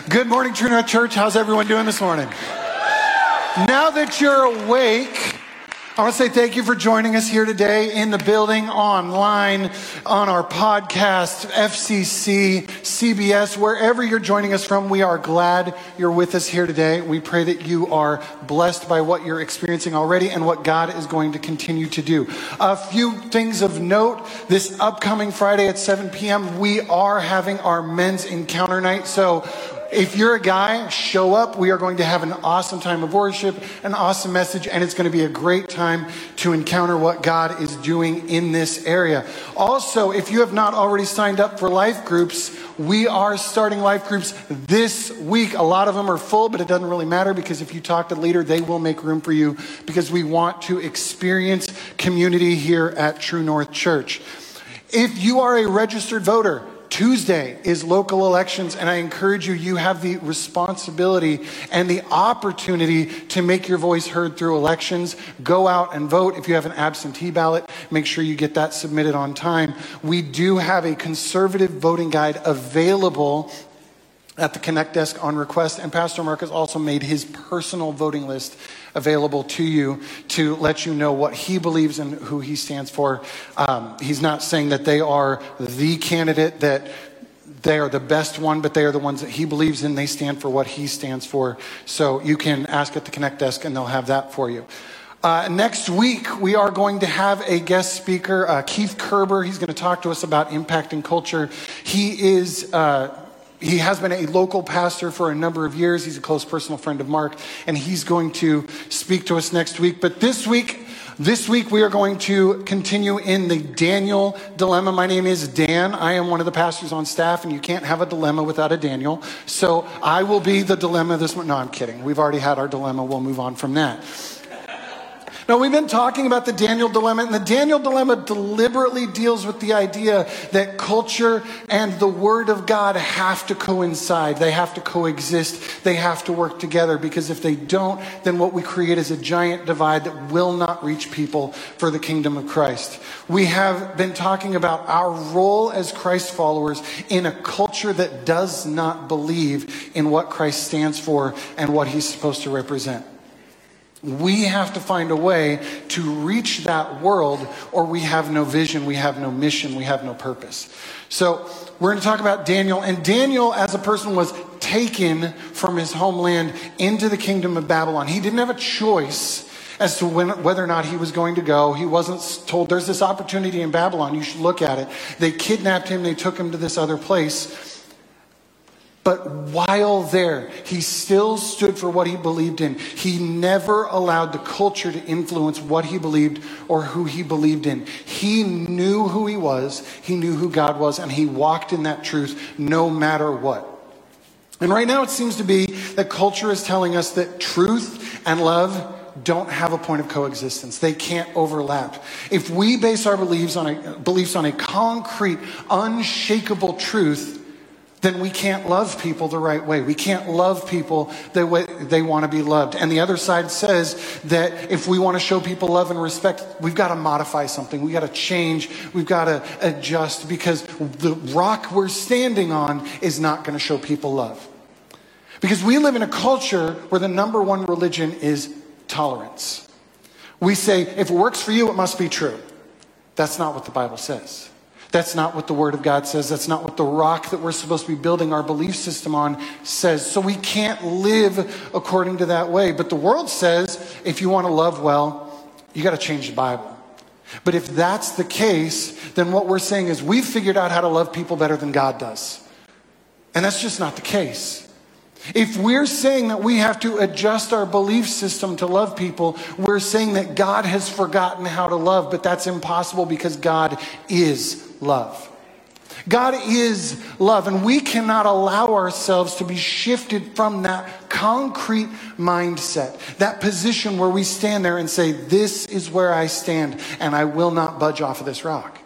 Good morning, True North Church. How's everyone doing this morning? Now that you're awake, I want to say thank you for joining us here today in the building, online, on our podcast, FCC, CBS, wherever you're joining us from. We are glad you're with us here today. We pray that you are blessed by what you're experiencing already and what God is going to continue to do. A few things of note. This upcoming Friday at 7 p.m., we are having our men's encounter night. So if you're a guy, show up. We are going to have an awesome time of worship, an awesome message, and it's going to be a great time to encounter what God is doing in this area. Also, if you have not already signed up for life groups, we are starting life groups this week. A lot of them are full, but it doesn't really matter because if you talk to the leader, they will make room for you because we want to experience community here at True North Church. If you are a registered voter, Tuesday is local elections, and I encourage you, you have the responsibility and the opportunity to make your voice heard through elections. Go out and vote. If you have an absentee ballot, make sure you get that submitted on time. We do have a conservative voting guide available at the Connect desk on request, and Pastor Mark has also made his personal voting list available to you to let you know what he believes and who he stands for. He's not saying that they are the candidate, that they are the best one, but they are the ones that he believes in. They stand for what he stands for. So you can ask at the Connect desk and they'll have that for you. Next week, we are going to have a guest speaker, Keith Kerber. He's going to talk to us about impacting culture. He has been a local pastor for a number of years. He's a close personal friend of Mark, and he's going to speak to us next week. But this week we are going to continue in the Daniel dilemma. My name is Dan. I am one of the pastors on staff, and you can't have a dilemma without a Daniel. So I will be the dilemma this morning. No, I'm kidding. We've already had our dilemma. We'll move on from that. Now, we've been talking about the Daniel dilemma, and the Daniel dilemma deliberately deals with the idea that culture and the Word of God have to coincide. They have to coexist. They have to work together, because if they don't, then what we create is a giant divide that will not reach people for the kingdom of Christ. We have been talking about our role as Christ followers in a culture that does not believe in what Christ stands for and what he's supposed to represent. We have to find a way to reach that world, or we have no vision, we have no mission, we have no purpose. So we're going to talk about Daniel. And Daniel, as a person, was taken from his homeland into the kingdom of Babylon. He didn't have a choice as to whether or not he was going to go. He wasn't told, there's this opportunity in Babylon, you should look at it. They kidnapped him, they took him to this other place. But while there, he still stood for what he believed in. He never allowed the culture to influence what he believed or who he believed in. He knew who he was, he knew who God was, and he walked in that truth no matter what. And right now it seems to be that culture is telling us that truth and love don't have a point of coexistence. They can't overlap. If we base our beliefs on a concrete, unshakable truth, then we can't love people the right way. We can't love people the way they want to be loved. And the other side says that if we want to show people love and respect, we've got to modify something. We've got to change. We've got to adjust, because the rock we're standing on is not going to show people love. Because we live in a culture where the number one religion is tolerance. We say, if it works for you, it must be true. That's not what the Bible says. That's not what the Word of God says. That's not what the rock that we're supposed to be building our belief system on says. So we can't live according to that way. But the world says, if you want to love well, you got to change the Bible. But if that's the case, then what we're saying is we've figured out how to love people better than God does. And that's just not the case. If we're saying that we have to adjust our belief system to love people, we're saying that God has forgotten how to love, but that's impossible because God is love. God is love, and we cannot allow ourselves to be shifted from that concrete mindset, that position where we stand there and say, this is where I stand, and I will not budge off of this rock.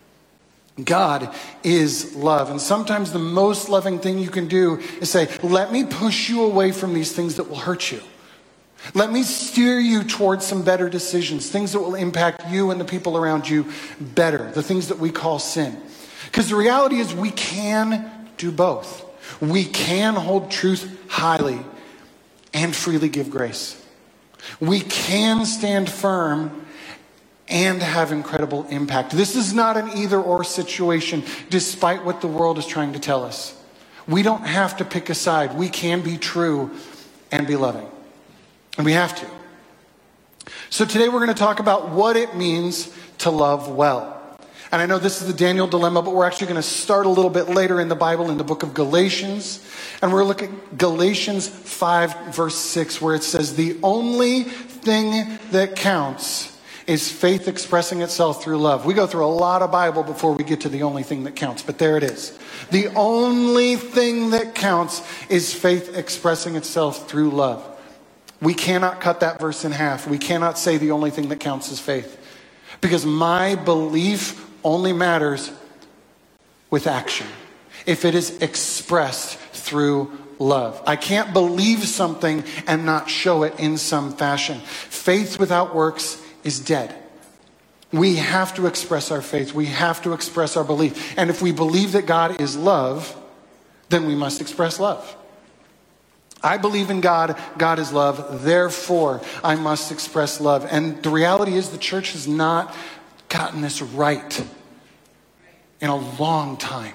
God is love. And sometimes the most loving thing you can do is say, let me push you away from these things that will hurt you. Let me steer you towards some better decisions, things that will impact you and the people around you better, the things that we call sin. Because the reality is we can do both. We can hold truth highly and freely give grace. We can stand firm and have incredible impact. This is not an either-or situation, despite what the world is trying to tell us. We don't have to pick a side. We can be true and be loving. And we have to. So today we're going to talk about what it means to love well. And I know this is the Daniel dilemma, but we're actually going to start a little bit later in the Bible in the book of Galatians. And we're looking at Galatians 5 verse 6, where it says, the only thing that counts is faith expressing itself through love. We go through a lot of Bible before we get to the only thing that counts, but there it is. The only thing that counts is faith expressing itself through love. We cannot cut that verse in half. We cannot say the only thing that counts is faith. Because my belief only matters with action, if it is expressed through love. I can't believe something and not show it in some fashion. Faith without works is dead. We have to express our faith. We have to express our belief. And if we believe that God is love, then we must express love. I believe in God. God is love. Therefore, I must express love. And the reality is the church has not gotten this right in a long time.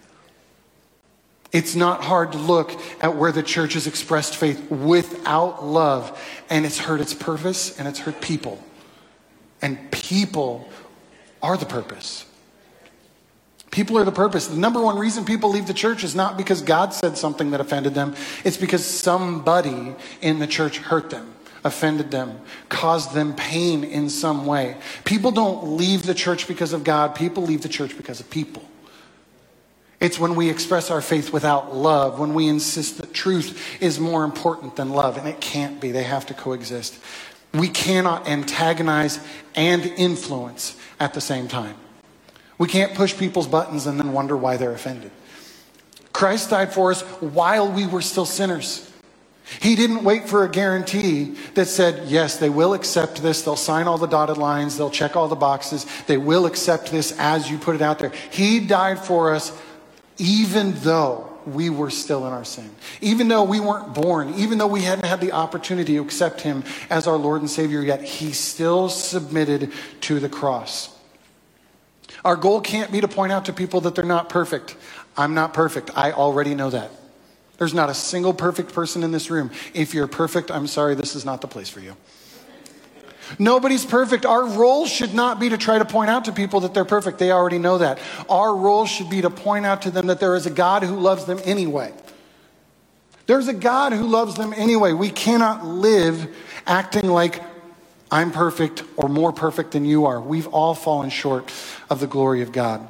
It's not hard to look at where the church has expressed faith without love, and it's hurt its purpose and it's hurt people. And people are the purpose. People are the purpose. The number one reason people leave the church is not because God said something that offended them. It's because somebody in the church hurt them, offended them, caused them pain in some way. People don't leave the church because of God. People leave the church because of people. It's when we express our faith without love, when we insist that truth is more important than love, and it can't be. They have to coexist. We cannot antagonize and influence at the same time. We can't push people's buttons and then wonder why they're offended. Christ died for us while we were still sinners. He didn't wait for a guarantee that said, yes, they will accept this. They'll sign all the dotted lines. They'll check all the boxes. They will accept this as you put it out there. He died for us even though we were still in our sin. Even though we weren't born. Even though we hadn't had the opportunity to accept him as our Lord and Savior yet. He still submitted to the cross. Our goal can't be to point out to people that they're not perfect. I'm not perfect. I already know that. There's not a single perfect person in this room. If you're perfect, I'm sorry, this is not the place for you. Nobody's perfect. Our role should not be to try to point out to people that they're perfect. They already know that. Our role should be to point out to them that there is a God who loves them anyway. There's a God who loves them anyway. We cannot live acting like I'm perfect or more perfect than you are. We've all fallen short of the glory of God.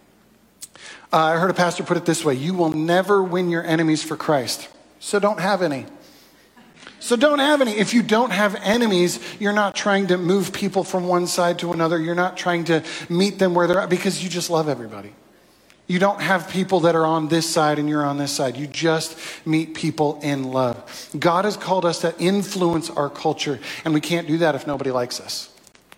I heard a pastor put it this way: you will never win your enemies for Christ, so don't have any. So don't have any. If you don't have enemies, you're not trying to move people from one side to another. You're not trying to meet them where they're at because you just love everybody. You don't have people that are on this side and you're on this side. You just meet people in love. God has called us to influence our culture, and we can't do that if nobody likes us.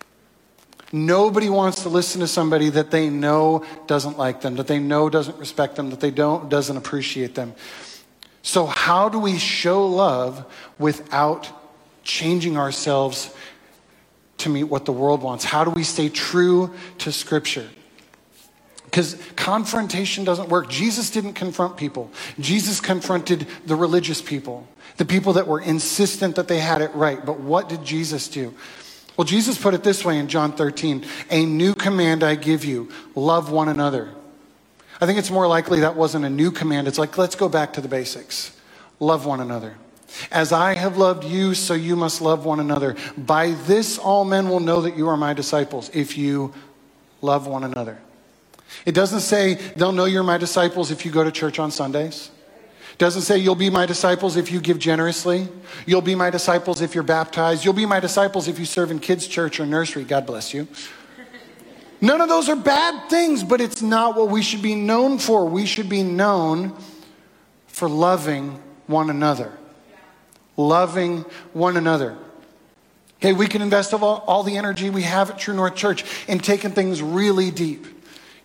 Nobody wants to listen to somebody that they know doesn't like them, that they know doesn't respect them, that they doesn't appreciate them. So how do we show love without changing ourselves to meet what the world wants? How do we stay true to Scripture? Because confrontation doesn't work. Jesus didn't confront people. Jesus confronted the religious people, the people that were insistent that they had it right. But what did Jesus do? Well, Jesus put it this way in John 13, a new command I give you, love one another. I think it's more likely that wasn't a new command. It's like, let's go back to the basics. Love one another. As I have loved you, so you must love one another. By this all men will know that you are my disciples, if you love one another. It doesn't say they'll know you're my disciples if you go to church on Sundays. It doesn't say you'll be my disciples if you give generously. You'll be my disciples if you're baptized. You'll be my disciples if you serve in kids' church or nursery. God bless you. None of those are bad things, but it's not what we should be known for. We should be known for loving one another. Loving one another. Okay, we can invest all the energy we have at True North Church in taking things really deep.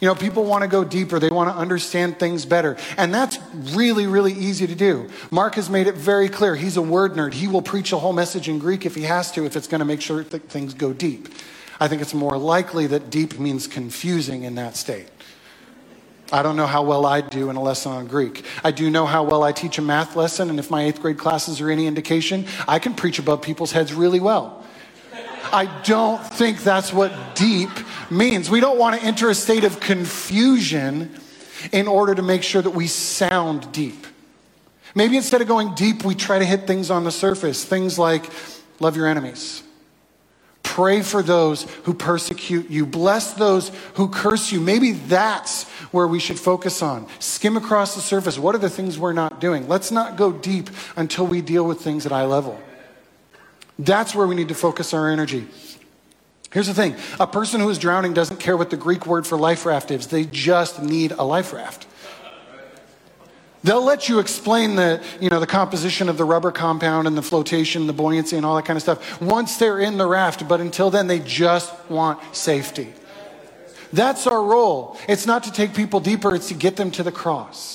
People want to go deeper. They want to understand things better. And that's really, really easy to do. Mark has made it very clear. He's a word nerd. He will preach a whole message in Greek if he has to, if it's going to make sure that things go deep. I think it's more likely that deep means confusing in that state. I don't know how well I do in a lesson on Greek. I do know how well I teach a math lesson, and if my 8th grade classes are any indication, I can preach above people's heads really well. I don't think that's what deep means. We don't want to enter a state of confusion in order to make sure that we sound deep. Maybe instead of going deep, we try to hit things on the surface. Things like love your enemies. Pray for those who persecute you. Bless those who curse you. Maybe that's where we should focus on. Skim across the surface. What are the things we're not doing? Let's not go deep until we deal with things at eye level. That's where we need to focus our energy. Here's the thing. A person who is drowning doesn't care what the Greek word for life raft is. They just need a life raft. They'll let you explain the composition of the rubber compound and the flotation, the buoyancy and all that kind of stuff once they're in the raft, but until then they just want safety. That's our role. It's not to take people deeper, it's to get them to the cross.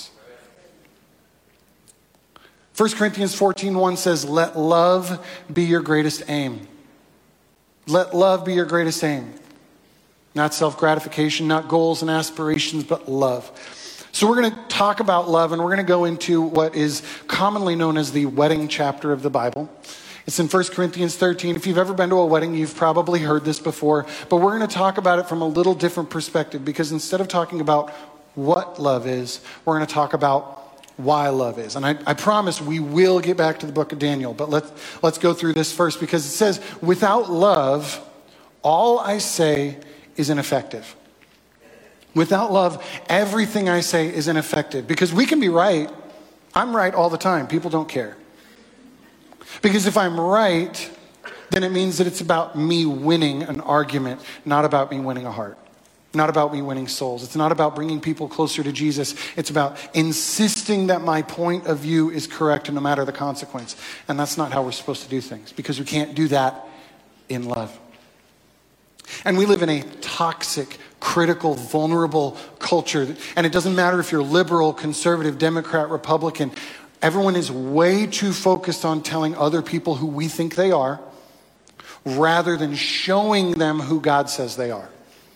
1 Corinthians 14:1 says, let love be your greatest aim. Let love be your greatest aim. Not self-gratification, not goals and aspirations, but love. So we're going to talk about love, and we're going to go into what is commonly known as the wedding chapter of the Bible. It's in 1 Corinthians 13. If you've ever been to a wedding, you've probably heard this before, but we're going to talk about it from a little different perspective, because instead of talking about what love is, we're going to talk about why love is. And I promise we will get back to the book of Daniel, but let's go through this first, because it says, without love, all I say is ineffective. Without love, everything I say is ineffective. Because we can be right. I'm right all the time. People don't care. Because if I'm right, then it means that it's about me winning an argument, not about me winning a heart. Not about me winning souls. It's not about bringing people closer to Jesus. It's about insisting that my point of view is correct, no matter the consequence. And that's not how we're supposed to do things, because we can't do that in love. And we live in a toxic, critical, vulnerable culture. And it doesn't matter if you're liberal, conservative, Democrat, Republican. Everyone is way too focused on telling other people who we think they are, rather than showing them who God says they are.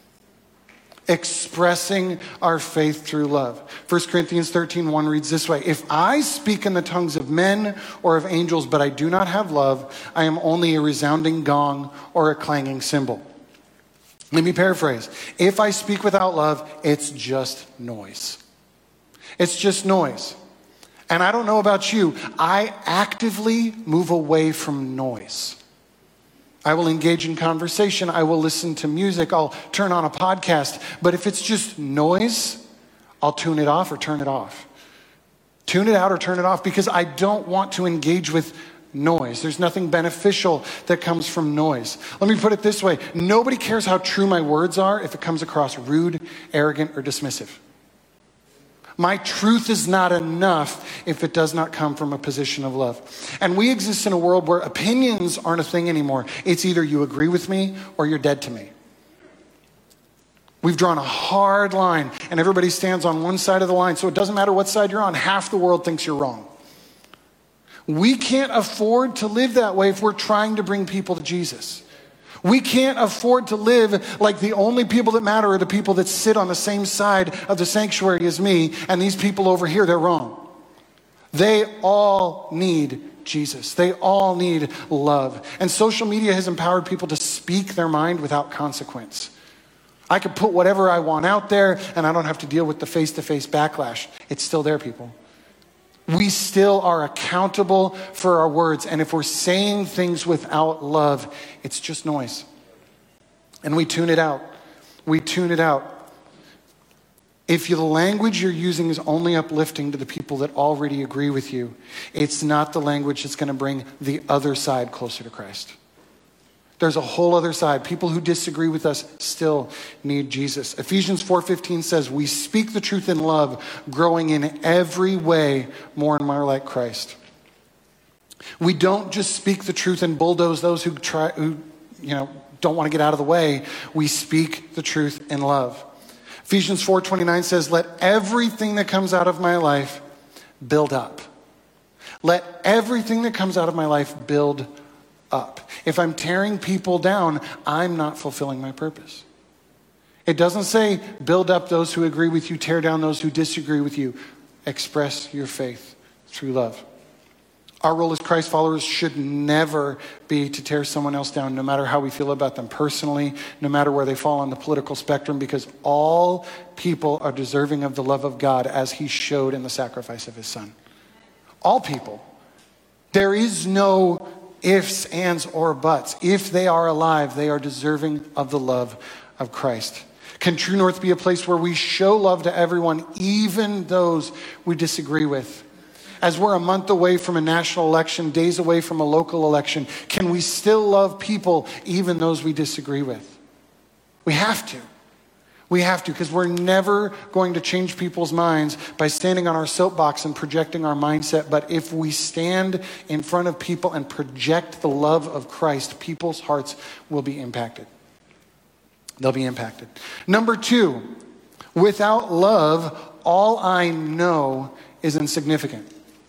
Expressing our faith through love. 1 Corinthians 13:1 reads this way: if I speak in the tongues of men or of angels, but I do not have love, I am only a resounding gong or a clanging cymbal. Let me paraphrase. If I speak without love, it's just noise. It's just noise. And I don't know about you, I actively move away from noise. I will engage in conversation. I will listen to music. I'll turn on a podcast. But if it's just noise, I'll tune it off or turn it off. Tune it out or turn it off, because I don't want to engage with noise. There's nothing beneficial that comes from noise. Let me put it this way. Nobody cares how true my words are if it comes across rude, arrogant, or dismissive. My truth is not enough if it does not come from a position of love. And we exist in a world where opinions aren't a thing anymore. It's either you agree with me or you're dead to me. We've drawn a hard line, and everybody stands on one side of the line. So it doesn't matter what side you're on. Half the world thinks you're wrong. We can't afford to live that way if we're trying to bring people to Jesus. We can't afford to live like the only people that matter are the people that sit on the same side of the sanctuary as me, and these people over here, they're wrong. They all need Jesus. They all need love. And social media has empowered people to speak their mind without consequence. I could put whatever I want out there, and I don't have to deal with the face-to-face backlash. It's still there, people. We still are accountable for our words. And if we're saying things without love, it's just noise. And we tune it out. We tune it out. If the language you're using is only uplifting to the people that already agree with you, it's not the language that's going to bring the other side closer to Christ. There's a whole other side. People who disagree with us still need Jesus. Ephesians 4:15 says, we speak the truth in love, growing in every way more and more like Christ. We don't just speak the truth and bulldoze those who don't want to get out of the way. We speak the truth in love. Ephesians 4:29 says, let everything that comes out of my life build up. Let everything that comes out of my life build up. If I'm tearing people down, I'm not fulfilling my purpose. It doesn't say build up those who agree with you, tear down those who disagree with you. Express your faith through love. Our role as Christ followers should never be to tear someone else down, no matter how we feel about them personally, no matter where they fall on the political spectrum, because all people are deserving of the love of God as he showed in the sacrifice of his son. All people. There is no ifs, ands, or buts. If they are alive, they are deserving of the love of Christ. Can True North be a place where we show love to everyone, even those we disagree with? As we're a month away from a national election, days away from a local election, can we still love people, even those we disagree with? We have to. We have to, because we're never going to change people's minds by standing on our soapbox and projecting our mindset. But if we stand in front of people and project the love of Christ, people's hearts will be impacted. They'll be impacted. Number 2, without love, all I know is insignificant.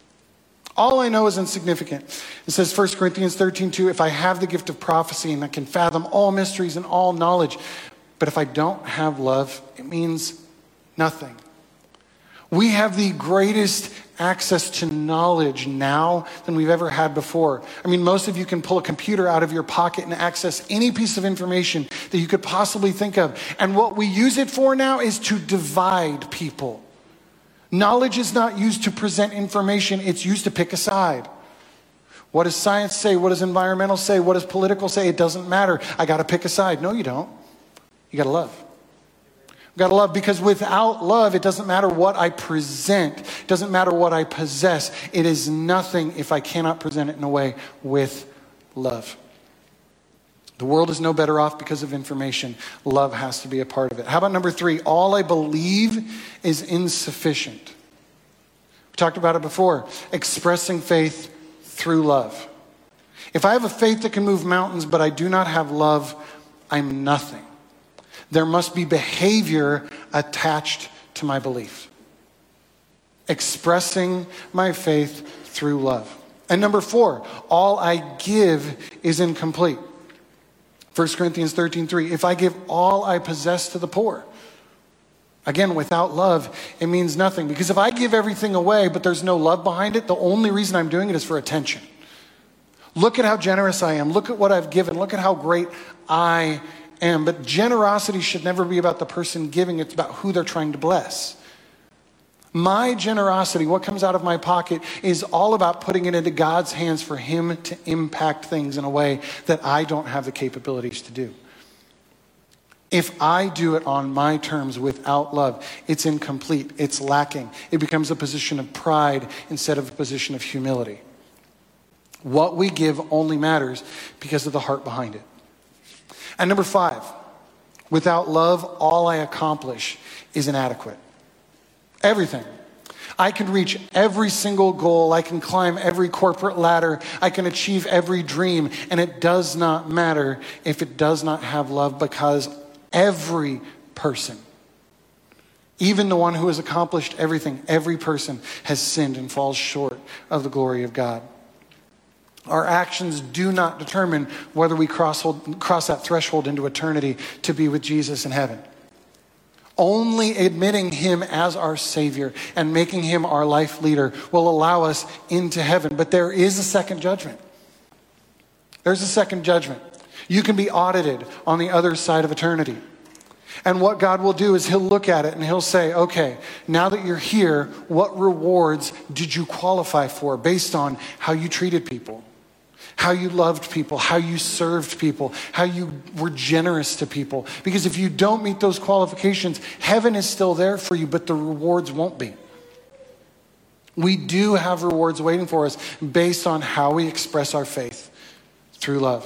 All I know is insignificant. It says 1 Corinthians 13:2, if I have the gift of prophecy and I can fathom all mysteries and all knowledge, but if I don't have love, it means nothing. We have the greatest access to knowledge now than we've ever had before. I mean, most of you can pull a computer out of your pocket and access any piece of information that you could possibly think of. And what we use it for now is to divide people. Knowledge is not used to present information, it's used to pick a side. What does science say? What does environmental say? What does political say? It doesn't matter. I got to pick a side. No, you don't. You got to love. You got to love, because without love, it doesn't matter what I present. It doesn't matter what I possess. It is nothing if I cannot present it in a way with love. The world is no better off because of information. Love has to be a part of it. How about number 3? All I believe is insufficient. We talked about it before. Expressing faith through love. If I have a faith that can move mountains, but I do not have love, I'm nothing. There must be behavior attached to my belief. Expressing my faith through love. And number 4, all I give is incomplete. 1 Corinthians 13:3, if I give all I possess to the poor. Again, without love, it means nothing. Because if I give everything away, but there's no love behind it, the only reason I'm doing it is for attention. Look at how generous I am. Look at what I've given. Look at how great I am. But generosity should never be about the person giving. It's about who they're trying to bless. My generosity, what comes out of my pocket, is all about putting it into God's hands for him to impact things in a way that I don't have the capabilities to do. If I do it on my terms without love, it's incomplete, it's lacking. It becomes a position of pride instead of a position of humility. What we give only matters because of the heart behind it. And number 5, without love, all I accomplish is inadequate. Everything. I can reach every single goal. I can climb every corporate ladder. I can achieve every dream. And it does not matter if it does not have love, because every person, even the one who has accomplished everything, every person has sinned and falls short of the glory of God. Our actions do not determine whether we cross that threshold into eternity to be with Jesus in heaven. Only admitting him as our Savior and making him our life leader will allow us into heaven. But there is a second judgment. There's a second judgment. You can be audited on the other side of eternity. And what God will do is he'll look at it and he'll say, okay, now that you're here, what rewards did you qualify for based on how you treated people? How you loved people, how you served people, how you were generous to people. Because if you don't meet those qualifications, heaven is still there for you, but the rewards won't be. We do have rewards waiting for us based on how we express our faith through love.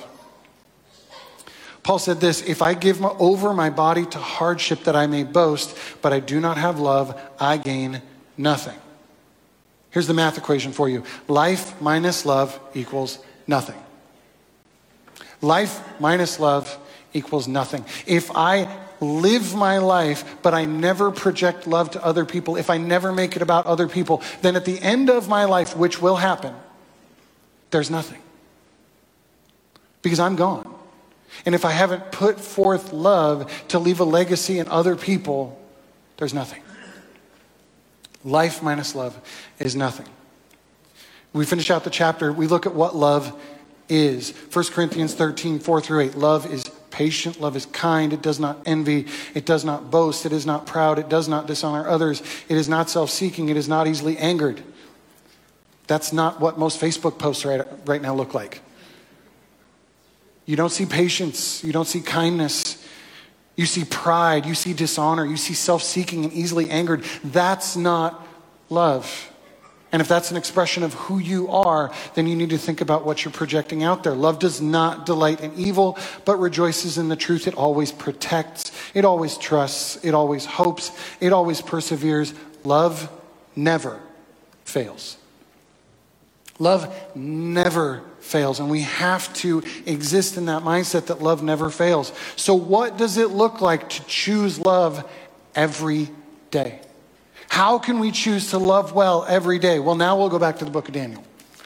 Paul said this, if I give over my body to hardship that I may boast, but I do not have love, I gain nothing. Here's the math equation for you. Life minus love equals nothing. Life minus love equals nothing. If I live my life, but I never project love to other people, if I never make it about other people, then at the end of my life, which will happen, there's nothing. Because I'm gone. And if I haven't put forth love to leave a legacy in other people, there's nothing. Life minus love is nothing. We finish out the chapter, we look at what love is. 1 Corinthians 13, 4-8. Love is patient, love is kind, it does not envy, it does not boast, it is not proud, it does not dishonor others, it is not self-seeking, it is not easily angered. That's not what most Facebook posts right now look like. You don't see patience. You don't see kindness. You see pride. You see dishonor. You see self-seeking and easily angered. That's not love. And if that's an expression of who you are, then you need to think about what you're projecting out there. Love does not delight in evil, but rejoices in the truth. It always protects. It always trusts. It always hopes. It always perseveres. Love never fails. Love never fails, and we have to exist in that mindset that love never fails. So what does it look like to choose love every day? How can we choose to love well every day? Well, now we'll go back to the book of Daniel.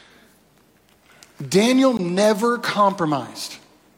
Daniel never compromised.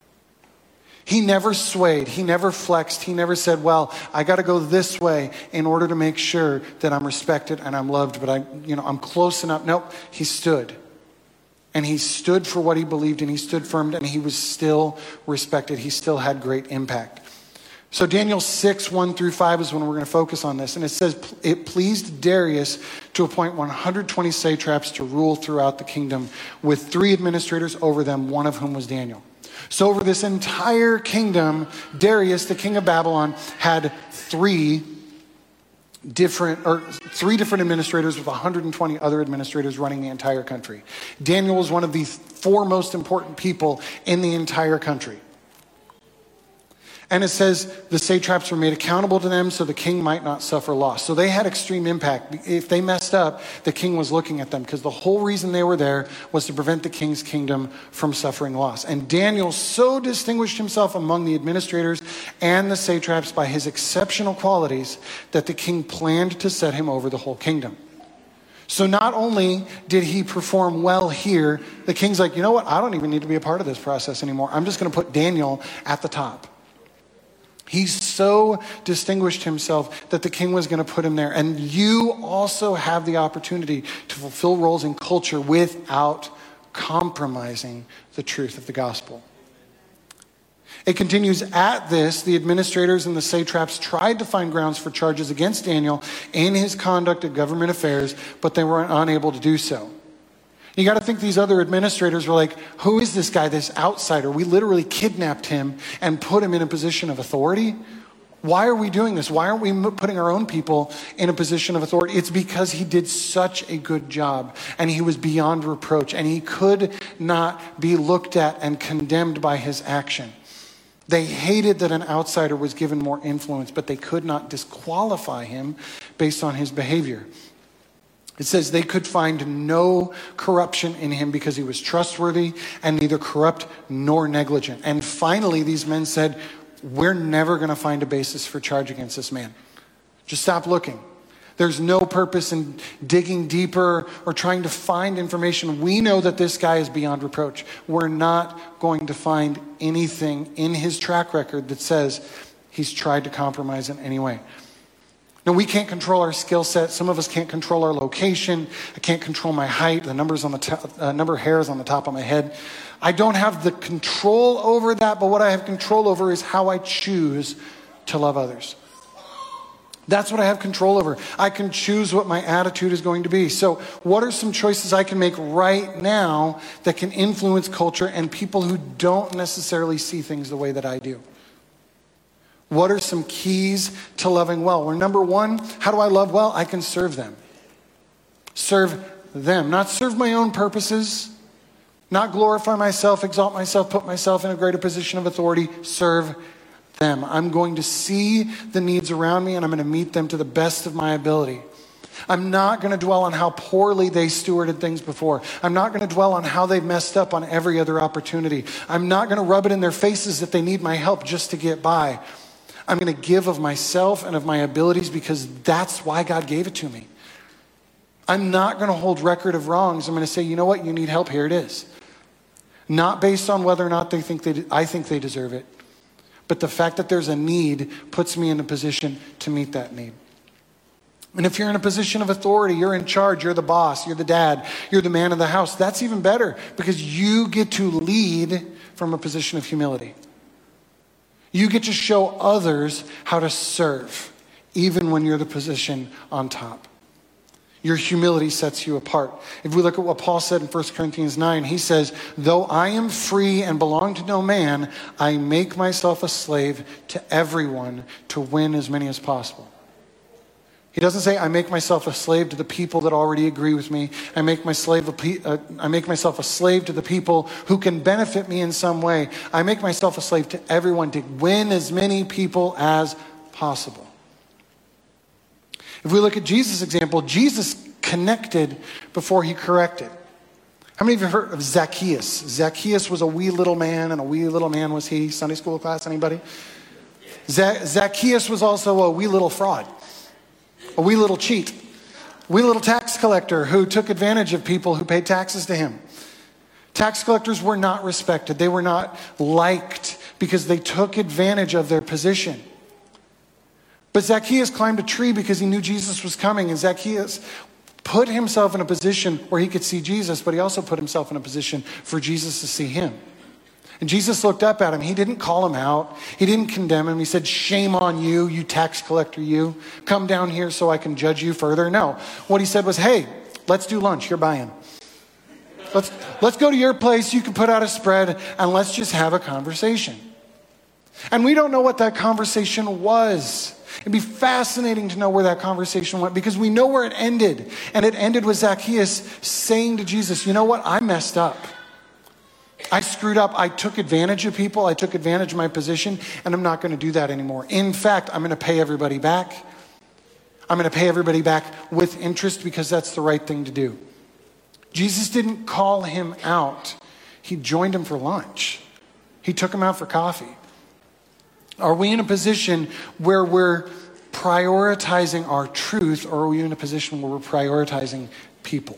He never swayed. He never flexed. He never said, well, I got to go this way in order to make sure that I'm respected and I'm loved, but I'm close enough. Nope, he stood. And he stood for what he believed, and he stood firm, and he was still respected. He still had great impact. So Daniel 6, 1-5 is when we're going to focus on this. And it says, it pleased Darius to appoint 120 satraps to rule throughout the kingdom, with 3 administrators over them, one of whom was Daniel. So over this entire kingdom, Darius, the king of Babylon, had 3 different administrators with 120 other administrators running the entire country. Daniel was one of the 4 most important people in the entire country. And it says the satraps were made accountable to them so the king might not suffer loss. So they had extreme impact. If they messed up, the king was looking at them, because the whole reason they were there was to prevent the king's kingdom from suffering loss. And Daniel so distinguished himself among the administrators and the satraps by his exceptional qualities that the king planned to set him over the whole kingdom. So not only did he perform well here, the king's like, you know what? I don't even need to be a part of this process anymore. I'm just going to put Daniel at the top. He so distinguished himself that the king was going to put him there. And you also have the opportunity to fulfill roles in culture without compromising the truth of the gospel. It continues, at this, the administrators and the satraps tried to find grounds for charges against Daniel in his conduct of government affairs, but they were unable to do so. You got to think these other administrators were like, who is this guy, this outsider? We literally kidnapped him and put him in a position of authority. Why are we doing this? Why aren't we putting our own people in a position of authority? It's because he did such a good job, and he was beyond reproach, and he could not be looked at and condemned by his action. They hated that an outsider was given more influence, but they could not disqualify him based on his behavior. It says they could find no corruption in him because he was trustworthy and neither corrupt nor negligent. And finally, these men said, we're never going to find a basis for charge against this man. Just stop looking. There's no purpose in digging deeper or trying to find information. We know that this guy is beyond reproach. We're not going to find anything in his track record that says he's tried to compromise in any way. Now, we can't control our skill set. Some of us can't control our location. I can't control my height, the number of hairs on the top of my head. I don't have the control over that, but what I have control over is how I choose to love others. That's what I have control over. I can choose what my attitude is going to be. So what are some choices I can make right now that can influence culture and people who don't necessarily see things the way that I do? What are some keys to loving well? Well, number 1, how do I love well? I can serve them. Serve them. Not serve my own purposes. Not glorify myself, exalt myself, put myself in a greater position of authority. Serve them. I'm going to see the needs around me and I'm going to meet them to the best of my ability. I'm not going to dwell on how poorly they stewarded things before. I'm not going to dwell on how they've messed up on every other opportunity. I'm not going to rub it in their faces that they need my help just to get by. I'm going to give of myself and of my abilities because that's why God gave it to me. I'm not going to hold record of wrongs. I'm going to say, you know what? You need help. Here it is. Not based on whether or not I think they deserve it, but the fact that there's a need puts me in a position to meet that need. And if you're in a position of authority, you're in charge, you're the boss, you're the dad, you're the man of the house, that's even better because you get to lead from a position of humility. You get to show others how to serve, even when you're the position on top. Your humility sets you apart. If we look at what Paul said in 1 Corinthians 9, he says, though I am free and belong to no man, I make myself a slave to everyone to win as many as possible. He doesn't say, I make myself a slave to the people that already agree with me. I make myself a slave to the people who can benefit me in some way. I make myself a slave to everyone to win as many people as possible. If we look at Jesus' example, Jesus connected before he corrected. How many of you have heard of Zacchaeus? Zacchaeus was a wee little man, and a wee little man was he. Sunday school class, anybody? Zacchaeus was also a wee little fraud. A wee little cheat, a wee little tax collector who took advantage of people who paid taxes to him. Tax collectors were not respected. They were not liked because they took advantage of their position. But Zacchaeus climbed a tree because he knew Jesus was coming, and Zacchaeus put himself in a position where he could see Jesus, but he also put himself in a position for Jesus to see him. And Jesus looked up at him. He didn't call him out. He didn't condemn him. He said, shame on you, you tax collector, you. Come down here so I can judge you further. No. What he said was, hey, let's do lunch. You're buying. Let's go to your place. You can put out a spread and let's just have a conversation. And we don't know what that conversation was. It'd be fascinating to know where that conversation went because we know where it ended. And it ended with Zacchaeus saying to Jesus, you know what? I messed up. I screwed up. I took advantage of people. I took advantage of my position, and I'm not going to do that anymore. In fact, I'm going to pay everybody back. I'm going to pay everybody back with interest because that's the right thing to do. Jesus didn't call him out. He joined him for lunch. He took him out for coffee. Are we in a position where we're prioritizing our truth, or are we in a position where we're prioritizing people?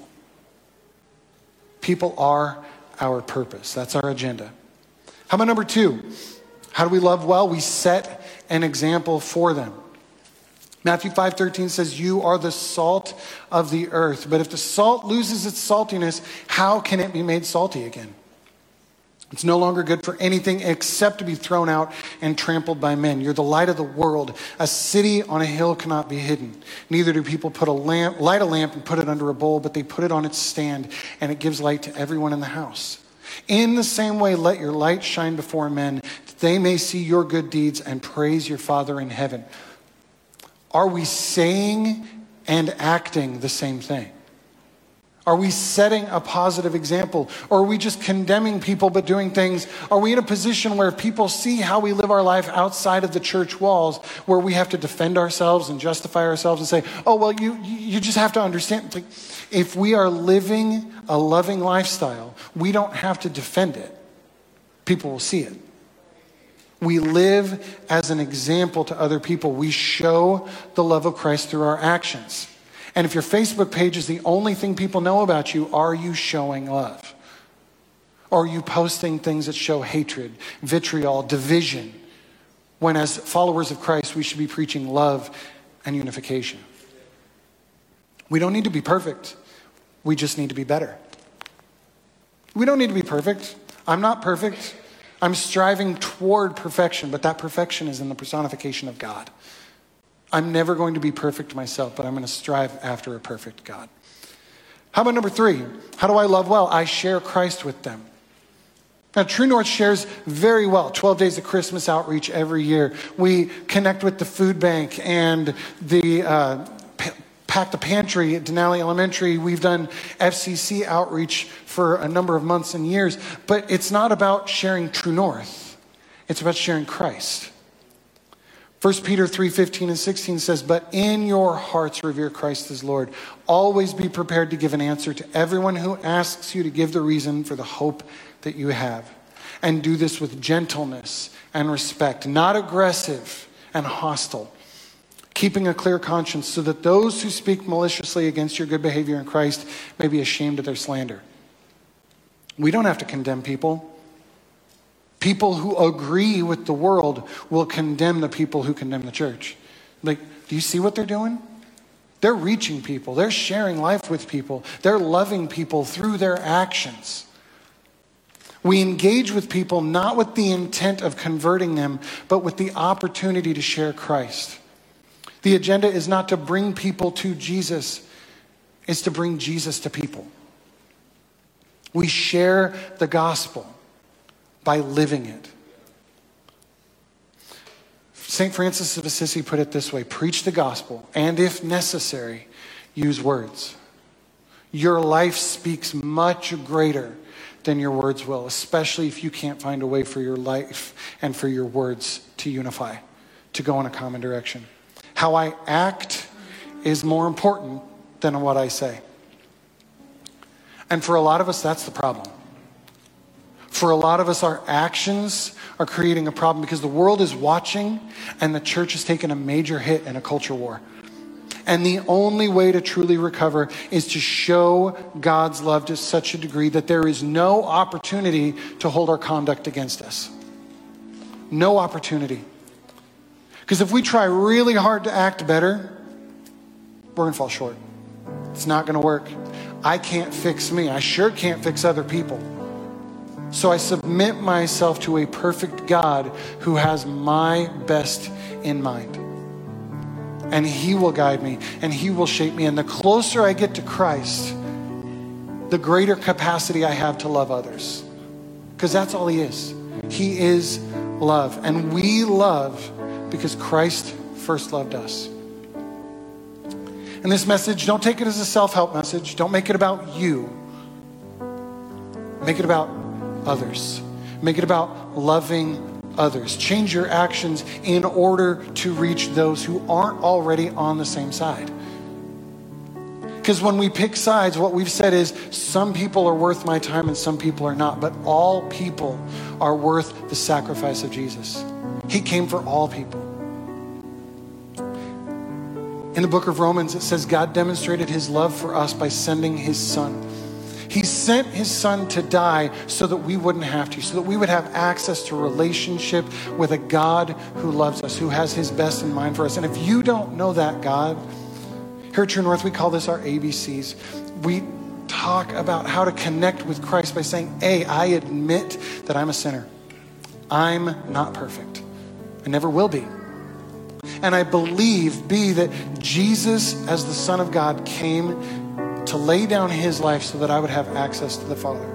People are our purpose. That's our agenda. How about number 2? How do we love well? We set an example for them. Matthew 5:13 says, you are the salt of the earth. But if the salt loses its saltiness, how can it be made salty again? It's no longer good for anything except to be thrown out and trampled by men. You're the light of the world. A city on a hill cannot be hidden. Neither do people light a lamp and put it under a bowl, but they put it on its stand, and it gives light to everyone in the house. In the same way, let your light shine before men, that they may see your good deeds and praise your Father in heaven. Are we saying and acting the same thing? Are we setting a positive example? Or are we just condemning people but doing things? Are we in a position where people see how we live our life outside of the church walls, where we have to defend ourselves and justify ourselves and say, oh, well, you just have to understand. Like, if we are living a loving lifestyle, we don't have to defend it. People will see it. We live as an example to other people. We show the love of Christ through our actions. And if your Facebook page is the only thing people know about you, are you showing love? Or are you posting things that show hatred, vitriol, division? When as followers of Christ, we should be preaching love and unification. We don't need to be perfect. We just need to be better. We don't need to be perfect. I'm not perfect. I'm striving toward perfection, but that perfection is in the personification of God. I'm never going to be perfect myself, but I'm going to strive after a perfect God. How about number 3? How do I love well? I share Christ with them. Now, True North shares very well. 12 Days of Christmas outreach every year. We connect with the food bank and the Pack the Pantry at Denali Elementary. We've done FCC outreach for a number of months and years. But it's not about sharing True North. It's about sharing Christ. 1 Peter 3:15 and 16 says, but in your hearts revere Christ as Lord. Always be prepared to give an answer to everyone who asks you to give the reason for the hope that you have. And do this with gentleness and respect, not aggressive and hostile. Keeping a clear conscience so that those who speak maliciously against your good behavior in Christ may be ashamed of their slander. We don't have to condemn people. People who agree with the world will condemn the people who condemn the church. Like, do you see what they're doing? They're reaching people. They're sharing life with people. They're loving people through their actions. We engage with people not with the intent of converting them, but with the opportunity to share Christ. The agenda is not to bring people to Jesus. It's to bring Jesus to people. We share the gospel by living it. St. Francis of Assisi put it this way: preach the gospel, and if necessary, use words. Your life speaks much greater than your words will, especially if you can't find a way for your life and for your words to unify, to go in a common direction. How I act is more important than what I say. And for a lot of us, that's the problem. For a lot of us, our actions are creating a problem because the world is watching and the church has taken a major hit in a culture war. And the only way to truly recover is to show God's love to such a degree that there is no opportunity to hold our conduct against us. No opportunity. Because if we try really hard to act better, we're going to fall short. It's not going to work. I can't fix me. I sure can't fix other people. So I submit myself to a perfect God who has my best in mind. And He will guide me and He will shape me. And the closer I get to Christ, the greater capacity I have to love others. Because that's all He is. He is love. And we love because Christ first loved us. And this message, don't take it as a self-help message. Don't make it about you. Make it about others. Make it about loving others. Change your actions in order to reach those who aren't already on the same side. Because when we pick sides, what we've said is some people are worth my time and some people are not. But all people are worth the sacrifice of Jesus. He came for all people. In the book of Romans, it says God demonstrated His love for us by sending His Son. He sent His Son to die so that we wouldn't have to, so that we would have access to a relationship with a God who loves us, who has His best in mind for us. And if you don't know that God, here at True North, we call this our ABCs. We talk about how to connect with Christ by saying, A, I admit that I'm a sinner. I'm not perfect. I never will be. And I believe, B, that Jesus, as the Son of God, came to lay down His life so that I would have access to the Father.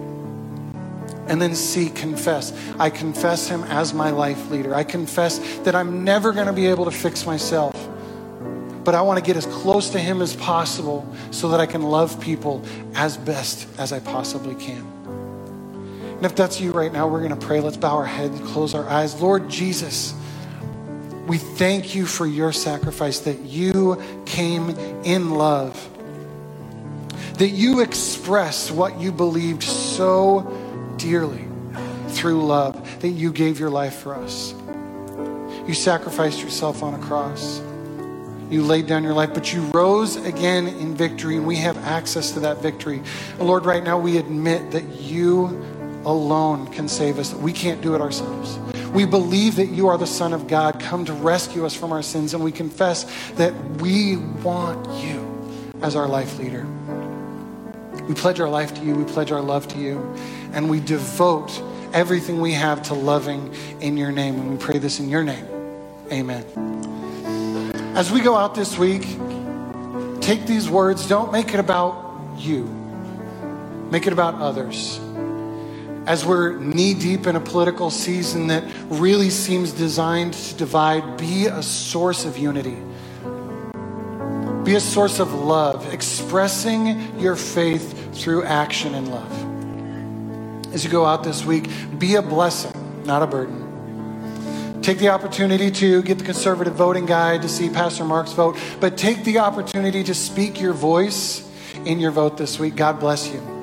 And then C, confess. I confess Him as my life leader. I confess that I'm never going to be able to fix myself. But I want to get as close to Him as possible so that I can love people as best as I possibly can. And if that's you right now, we're going to pray. Let's bow our heads, close our eyes. Lord Jesus, we thank You for Your sacrifice, that You came in love, that You expressed what You believed so dearly through love, that You gave Your life for us. You sacrificed Yourself on a cross. You laid down Your life, but You rose again in victory, and we have access to that victory. And Lord, right now we admit that You alone can save us, that we can't do it ourselves. We believe that You are the Son of God, come to rescue us from our sins, and we confess that we want You as our life leader. We pledge our life to You, we pledge our love to You, and we devote everything we have to loving in Your name, and we pray this in Your name. Amen. As we go out this week, take these words, don't make it about you. Make it about others. As we're knee-deep in a political season that really seems designed to divide, be a source of unity. Be a source of love, expressing your faith through action and love. As you go out this week, be a blessing, not a burden. Take the opportunity to get the conservative voting guide to see Pastor Mark's vote, but take the opportunity to speak your voice in your vote this week. God bless you.